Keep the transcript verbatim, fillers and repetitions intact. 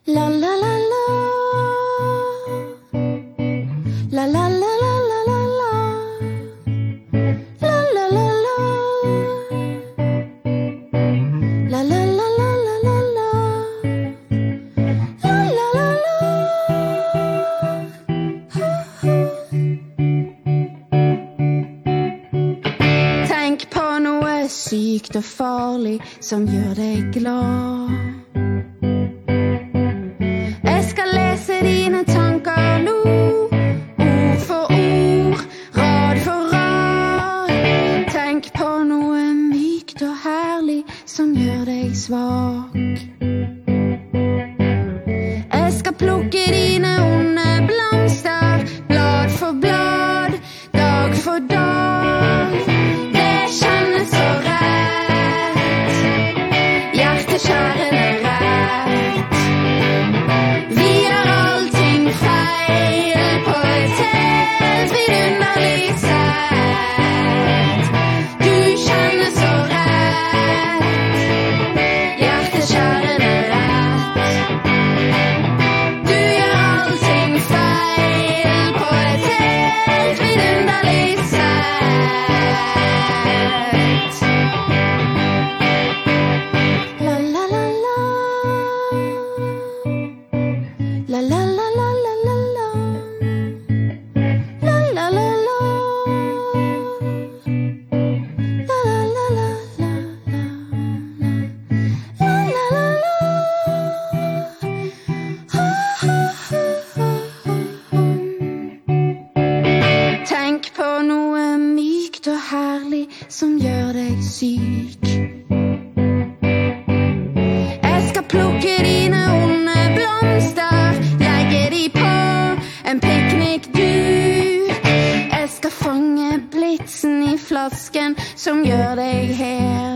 La la la la. La la la la la la la. La la la la. La la la la la la la. La la la la. Tenk på noe sykt og farlig som gjør deg glad. Jeg skal lese dine tanker nå, ord for ord, rad for rad. Tenk på noe mykt og herlig som gjør deg svak. Jeg skal plukke dine onde blomster, blad for blad, dag for dag. Det kjennes så rett, hjerteskjærende rett. Vi gjør allting feil på et helt vidunderlig sett. Du kjennes så rett, hjerteskjærende rett. Du gjør allting feil på et helt vidunderlig sett. La la la la. La la la la la la la. La la la la. La la la la la la. La la la la. Tenk på noe mykt og herlig som gjør deg syk. Jeg skal plukke dine onde blomster, legge de på en piknikduk. Jeg skal fange blitsen i flasken som gjør deg her